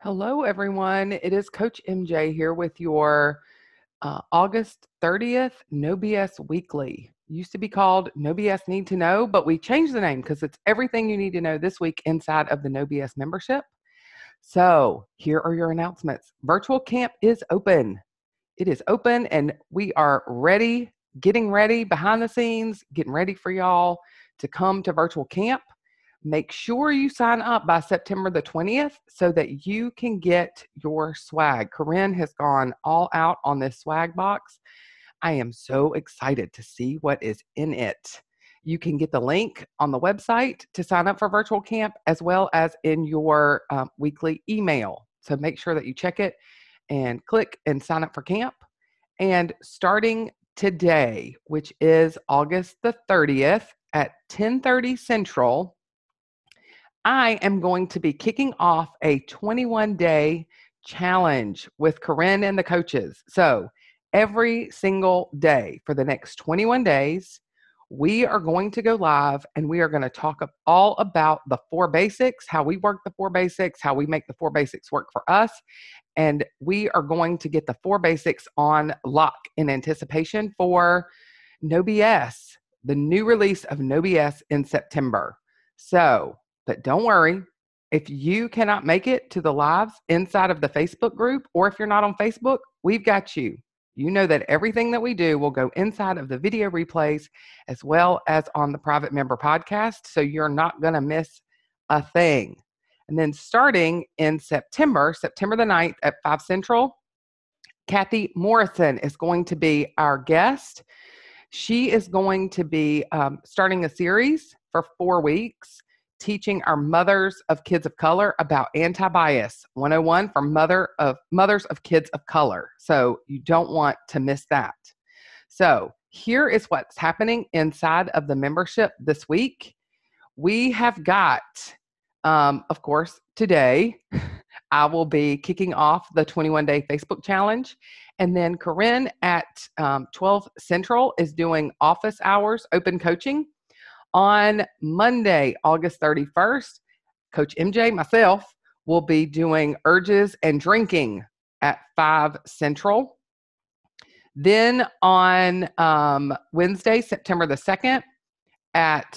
Hello, everyone. It is Coach MJ here with your August 30th No BS Weekly. Used to be called No BS Need to Know, but we changed the name because it's everything you need to know this week inside of the No BS membership. So here are your announcements. Virtual camp is open. It is open and we are ready, getting ready behind the scenes, getting ready for y'all to come to virtual camp. Make sure you sign up by September the 20th so that you can get your swag. Corinne has gone all out on this swag box. I am so excited to see what is in it. You can get the link on the website to sign up for virtual camp as well as in your weekly email. So make sure that you check it and click and sign up for camp. And starting today, which is August the 30th at 10:30 Central, I am going to be kicking off a 21-day challenge with Corinne and the coaches. So every single day for the next 21 days, we are going to go live and we are going to talk all about the four basics, how we work the four basics, how we make the four basics work for us. And we are going to get the four basics on lock in anticipation for No BS, the new release of No BS in September. But don't worry, if you cannot make it to the lives inside of the Facebook group, or if you're not on Facebook, we've got you. You know that everything that we do will go inside of the video replays as well as on the private member podcast. So you're not going to miss a thing. And then starting in September the 9th at 5 Central, Kathy Morrison is going to be our guest. She is going to be starting a series for 4 weeks, teaching our mothers of kids of color about anti-bias 101 for mothers of kids of color. So you don't want to miss that. So here is what's happening inside of the membership this week. We have got, of course, today, I will be kicking off the 21-day Facebook challenge. And then Corinne at 12 Central is doing office hours open coaching. On Monday, August 31st, Coach MJ, myself, will be doing urges and drinking at 5 Central. Then on Wednesday, September the 2nd at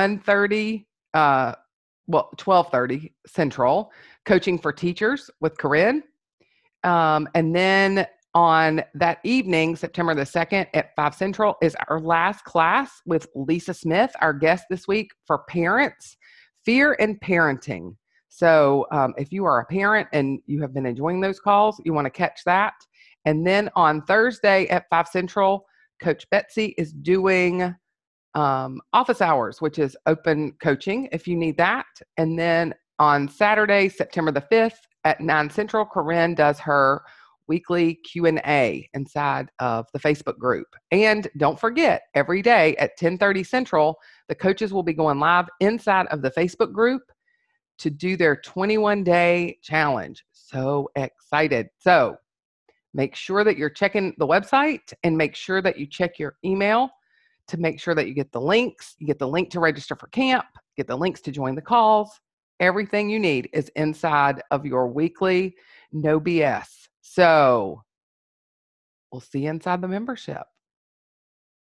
12:30 Central, coaching for teachers with Corinne. And then on that evening, September the 2nd at 5 Central is our last class with Lisa Smith, our guest this week for parents, fear and parenting. So if you are a parent and you have been enjoying those calls, you want to catch that. And then on Thursday at 5 Central, Coach Betsy is doing office hours, which is open coaching if you need that. And then on Saturday, September the 5th at 9 Central, Corinne does her weekly Q&A inside of the Facebook group. And don't forget, every day at 10:30 Central, the coaches will be going live inside of the Facebook group to do their 21-day challenge. So excited. So make sure that you're checking the website and make sure that you check your email to make sure that you get the links. You get the link to register for camp, get the links to join the calls. Everything you need is inside of your weekly No BS. So we'll see you inside the membership.